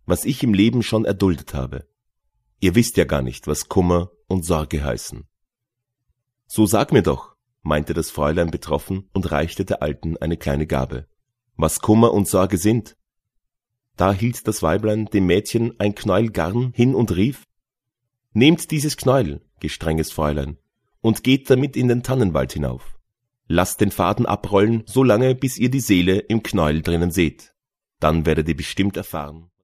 was ich im Leben schon erduldet habe. Ihr wisst ja gar nicht, was Kummer und Sorge heißen. So sag mir doch, meinte das Fräulein betroffen und reichte der Alten eine kleine Gabe, was Kummer und Sorge sind. Da hielt das Weiblein dem Mädchen ein Knäuel Garn hin und rief: Nehmt dieses Knäuel, gestrenges Fräulein, und geht damit in den Tannenwald hinauf. Lasst den Faden abrollen, so lange, bis ihr die Seele im Knäuel drinnen seht. Dann werdet ihr bestimmt erfahren,